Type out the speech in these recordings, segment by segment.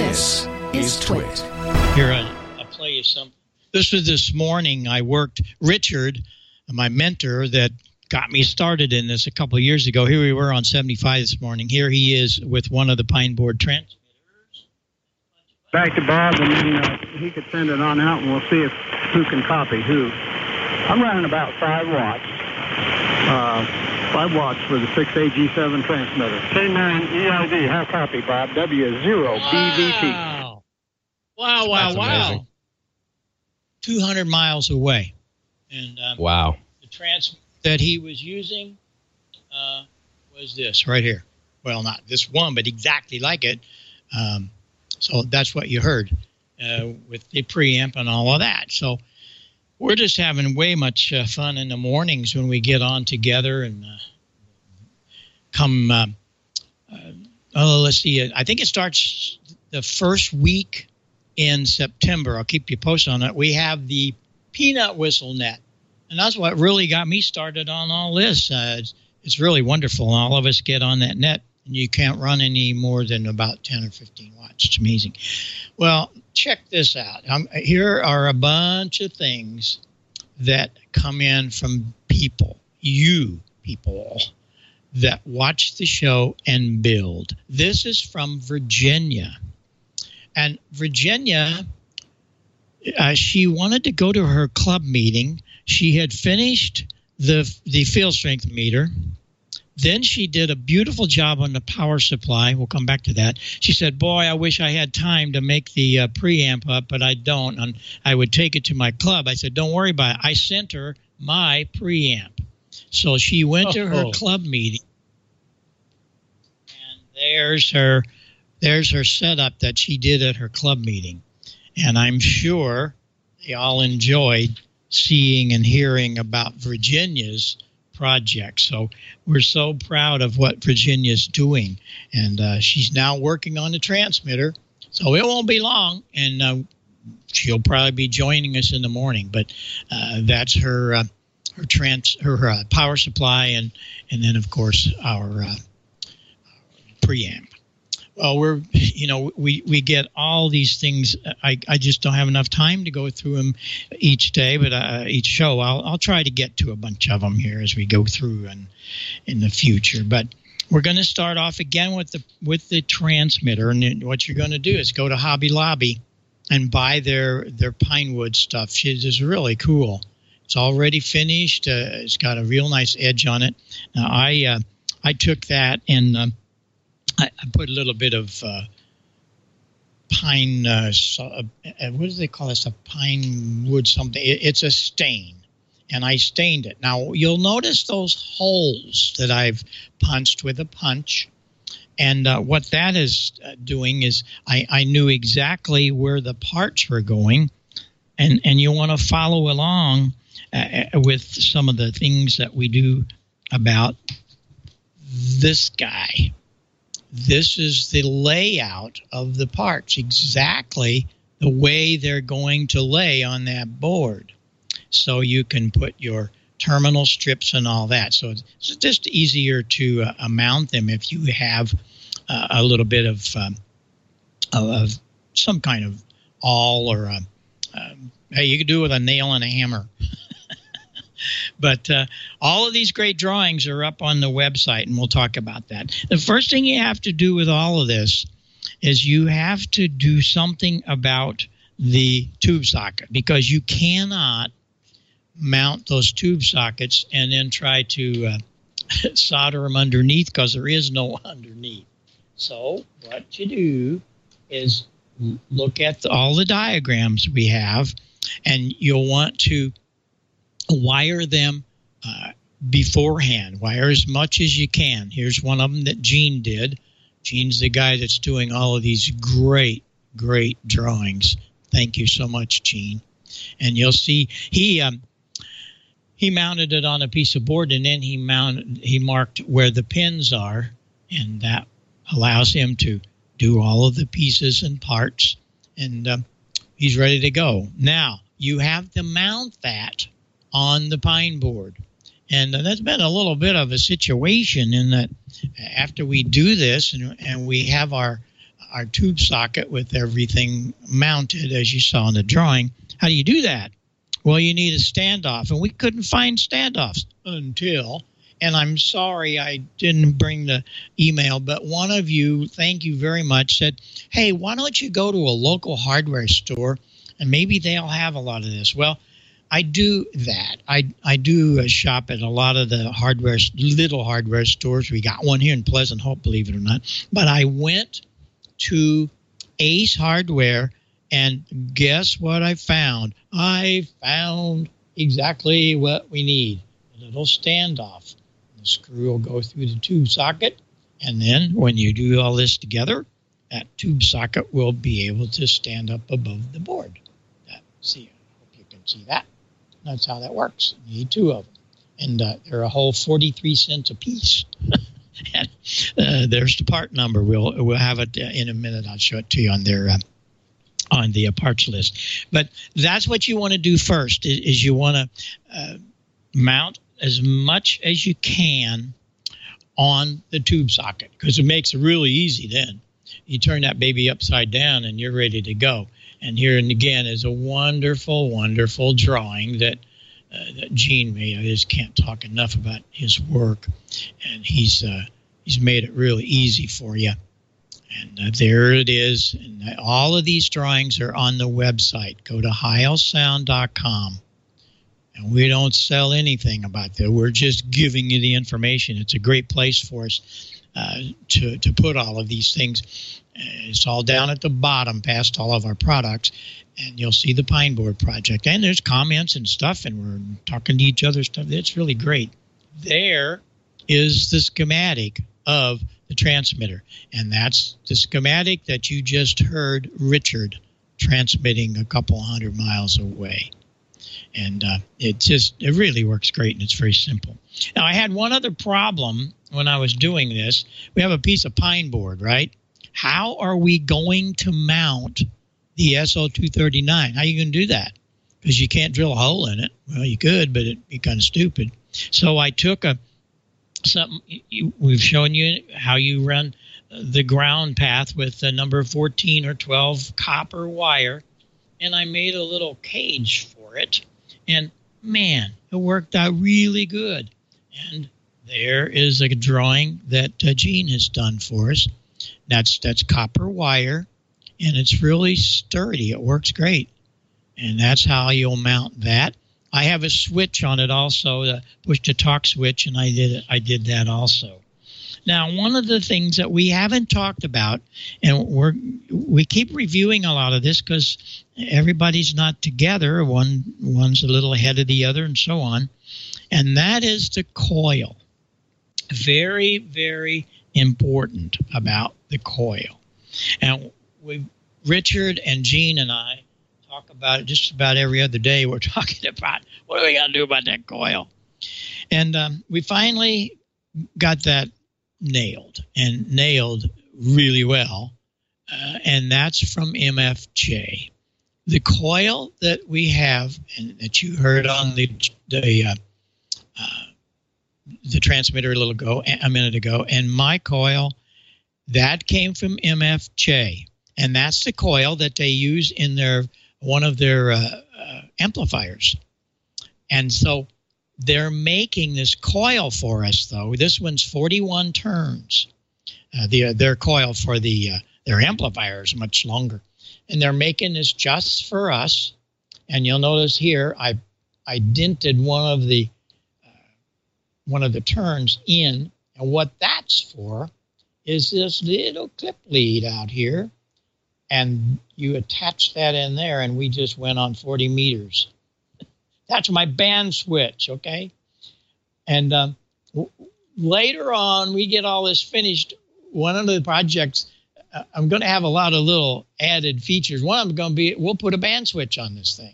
This is Twit. Here, I'll play you something. This morning, I worked Richard, my mentor that got me started in this a couple of years ago. Here we were on 75 this morning. Here he is with one of the Pine Board transmitters. Back to Bob, and then he could send it on out, and we'll see who can copy who. I'm running about 5 watts. 5 watts for the 6AG7 transmitter. K9EID, how copy, Bob? W0BVT. Wow. 200 miles away. And wow. The transmitter that he was using was this right here. Well, not this one, but exactly like it. So that's what you heard with the preamp and all of that. So we're just having way much fun in the mornings when we get on together and come. Let's see. I think it starts the first week in September. I'll keep you posted on it. We have the Peanut Whistle Net, and that's what really got me started on all this. It's really wonderful. All of us get on that net, and you can't run any more than about 10 or 15 watts. It's amazing. Well, check this out. Here are a bunch of things that come in from people, you people, that watch the show and build. This is from Virginia. And Virginia, she wanted to go to her club meeting. She had finished the field strength meter. Then she did a beautiful job on the power supply. We'll come back to that. She said, boy, I wish I had time to make the preamp up, but I don't. And I would take it to my club. I said, don't worry about it. I sent her my preamp. So she went to her club meeting. And there's her setup that she did at her club meeting. And I'm sure they all enjoyed seeing and hearing about Virginia's project. So we're so proud of what Virginia's doing. And she's now working on the transmitter. So it won't be long. And she'll probably be joining us in the morning. But that's her power supply and then, of course, our preamp. Well, we get all these things. I just don't have enough time to go through them each day, but each show I'll try to get to a bunch of them here as we go through and in the future. But we're going to start off again with the transmitter, and what you're going to do is go to Hobby Lobby and buy their Pinewood stuff. It's really cool. It's already finished. It's got a real nice edge on it. Now I took that and I put a little bit of pine, what do they call this? A pine wood something. It's a stain, and I stained it. Now, you'll notice those holes that I've punched with a punch, and what that is doing is I knew exactly where the parts were going, and you want to follow along with some of the things that we do about this guy. This is the layout of the parts, exactly the way they're going to lay on that board. So you can put your terminal strips and all that. So it's just easier to mount them if you have a little bit of some kind of awl or hey, you can do it with a nail and a hammer. But all of these great drawings are up on the website, and we'll talk about that. The first thing you have to do with all of this is you have to do something about the tube socket, because you cannot mount those tube sockets and then try to solder them underneath, because there is no underneath. So what you do is look at all the diagrams we have, and you'll want to wire them beforehand. Wire as much as you can. Here's one of them that Gene did. Gene's the guy that's doing all of these great drawings. Thank you so much, Gene. And you'll see he mounted it on a piece of board, and then he marked where the pins are, and that allows him to do all of the pieces and parts, and he's ready to go. Now, you have to mount that on the pine board. And that's been a little bit of a situation in that after we do this and we have our our tube socket with everything mounted, as you saw in the drawing. How do you do that? Well, you need a standoff, and we couldn't find standoffs until, and I'm sorry I didn't bring the email, but one of you, thank you very much, said, hey, why don't you go to a local hardware store, and maybe they'll have a lot of this. Well, I do that. I do shop at a lot of the little hardware stores. We got one here in Pleasant Hope, believe it or not. But I went to Ace Hardware, and guess what I found? I found exactly what we need. A little standoff. The screw will go through the tube socket, and then when you do all this together, that tube socket will be able to stand up above the board. See, I hope you can see that. That's how that works. You need two of them. And they're a whole 43 cents a piece. And there's the part number. We'll have it in a minute. I'll show it to you on the parts list. But that's what you want to do first, is you want to mount as much as you can on the tube socket, because it makes it really easy then. You turn that baby upside down and you're ready to go. And here, and again, is a wonderful, wonderful drawing that Gene made. I just can't talk enough about his work, and he's made it really easy for you. And there it is. And all of these drawings are on the website. Go to heilsound.com. And we don't sell anything about that. We're just giving you the information. It's a great place for us to put all of these things. It's all down at the bottom past all of our products, and you'll see the Pine Board Project. And there's comments and stuff, and we're talking to each other stuff. It's really great. There is the schematic of the transmitter, and that's the schematic that you just heard Richard transmitting a couple hundred miles away. And it really works great, and it's very simple. Now, I had one other problem when I was doing this. We have a piece of pine board, right? How are we going to mount the SO239? How are you going to do that? Because you can't drill a hole in it. Well, you could, but it'd be kind of stupid. So I took something. We've shown you how you run the ground path with a number 14 or 12 copper wire, and I made a little cage for it. And man, it worked out really good. And there is a drawing that Gene has done for us. That's copper wire, and it's really sturdy. It works great. And that's how you'll mount that. I have a switch on it also, the push-to-talk switch, and I did that also. Now, one of the things that we haven't talked about, and we keep reviewing a lot of this because everybody's not together. One's a little ahead of the other and so on, and that is the coil. Very, very important about the coil. And Richard and Gene and I talk about it just about every other day. We're talking about what are we going to do about that coil. And we finally got that nailed really well. And that's from MFJ. The coil that we have and that you heard on the transmitter a minute ago, and my coil, that came from MFJ, and that's the coil that they use in one of their amplifiers. And so they're making this coil for us, though. This one's 41 turns. Their coil for their amplifier is much longer, and they're making this just for us. And you'll notice here I dented one of the turns in, and what that's for is this little clip lead out here, and you attach that in there, and we just went on 40 meters. That's my band switch, okay? And later on, we get all this finished. One of the projects, I'm going to have a lot of little added features. One of them going to be, we'll put a band switch on this thing.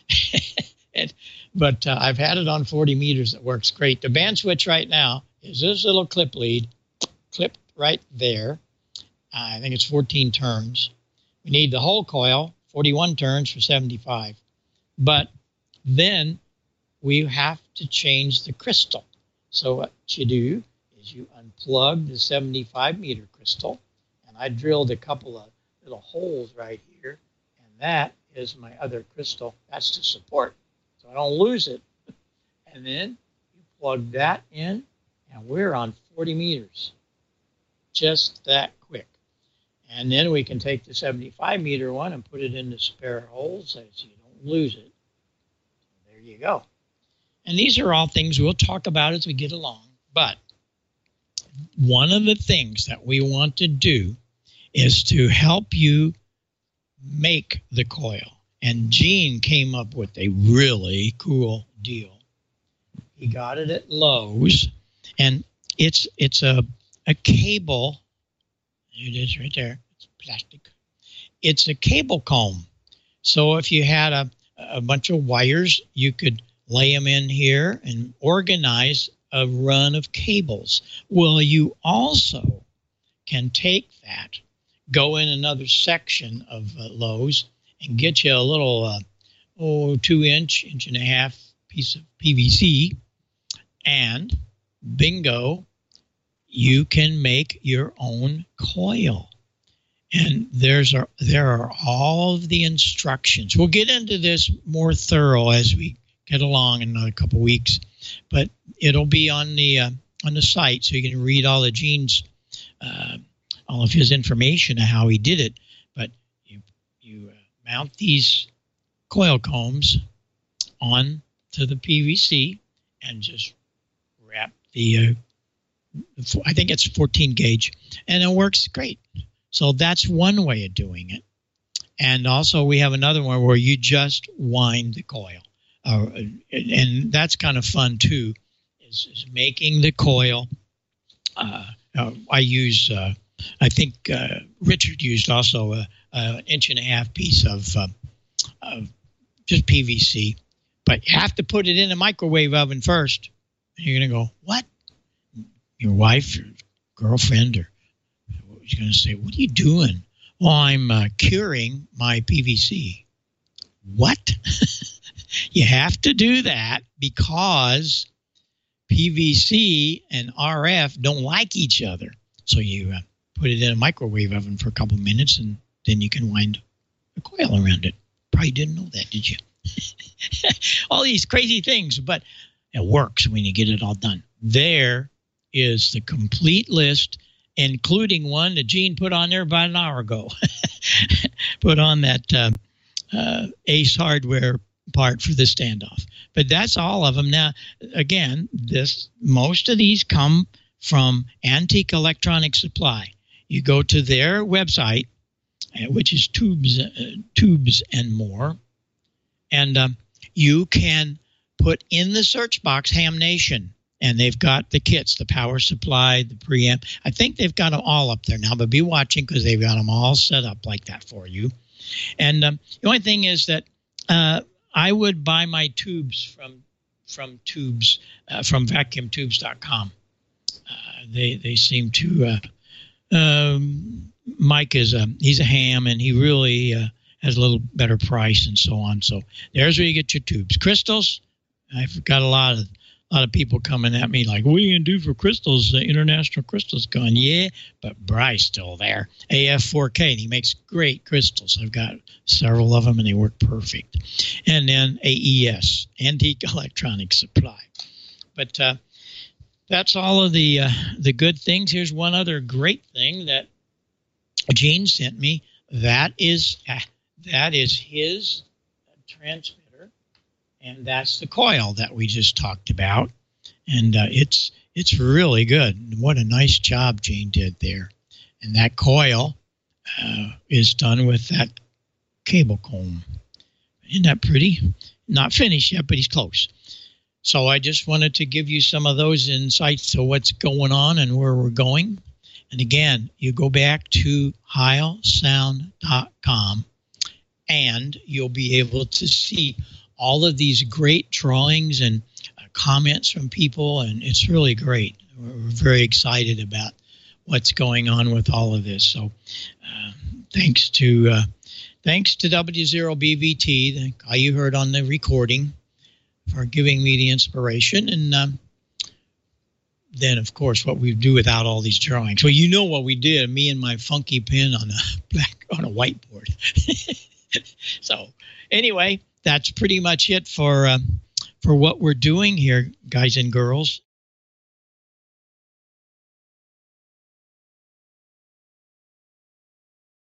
But I've had it on 40 meters. It works great. The band switch right now is this little clip lead, clipped right there. I think it's 14 turns. We need the whole coil, 41 turns for 75. But then we have to change the crystal. So what you do is you unplug the 75 meter crystal, and I drilled a couple of little holes right here, and that is my other crystal. That's to support, so I don't lose it. And then you plug that in, and we're on 40 meters. Just that quick. And then we can take the 75-meter one and put it in the spare holes so you don't lose it. There you go. And these are all things we'll talk about as we get along. But one of the things that we want to do is to help you make the coil. And Gene came up with a really cool deal. He got it at Lowe's, and it's a cable. It is right there. It's plastic. It's a cable comb. So if you had a bunch of wires, you could lay them in here and organize a run of cables. Well, you also can take that, go in another section of Lowe's, and get you a little 2-inch, 1.5-inch piece of PVC, and bingo, you can make your own coil. And there are all of the instructions. We'll get into this more thorough as we get along in another couple of weeks, but it'll be on the site, so you can read all of Gene's, all of his information of how he did it. But you mount these coil combs on to the PVC and just wrap the I think it's 14 gauge, and it works great. So that's one way of doing it. And also we have another one where you just wind the coil. And that's kind of fun too, is making the coil. I use, I think Richard used also an 1.5-inch piece of just PVC. But you have to put it in a microwave oven first. And you're going to go, what? Your wife, your girlfriend, or she's going to say, what are you doing? Well, I'm curing my PVC. What? You have to do that because PVC and RF don't like each other. So you put it in a microwave oven for a couple of minutes, and then you can wind a coil around it. Probably didn't know that, did you? All these crazy things, but it works when you get it all done. There is the complete list, including one that Gene put on there about an hour ago. Put on that Ace Hardware part for the standoff. But that's all of them. Now, again, most of these come from Antique Electronic Supply. You go to their website, which is Tubes and More, and you can put in the search box Ham Nation. And they've got the kits, the power supply, the preamp. I think they've got them all up there now, but be watching because they've got them all set up like that for you. And the only thing is that I would buy my tubes from Tubes, from vacuumtubes.com. They seem to Mike he's a ham, and he really has a little better price and so on. So there's where you get your tubes. Crystals, I've got a lot of people coming at me like, what are you going to do for crystals? International Crystals going, yeah, but Bry's still there. AF4K, and he makes great crystals. I've got several of them, and they work perfect. And then AES, Antique Electronic Supply. But that's all of the good things. Here's one other great thing that Gene sent me. That is his transmitter. And that's the coil that we just talked about. And it's really good. What a nice job Gene did there. And that coil is done with that cable comb. Isn't that pretty? Not finished yet, but he's close. So I just wanted to give you some of those insights to what's going on and where we're going. And again, you go back to heilsound.com and you'll be able to see all of these great drawings and comments from people, and it's really great. We're very excited about what's going on with all of this. So thanks to W0BVT, the guy you heard on the recording, for giving me the inspiration. And than, of course, what we do without all these drawings. Well, you know what we did, me and my funky pen on a whiteboard. So anyway, that's pretty much it for what we're doing here, guys and girls.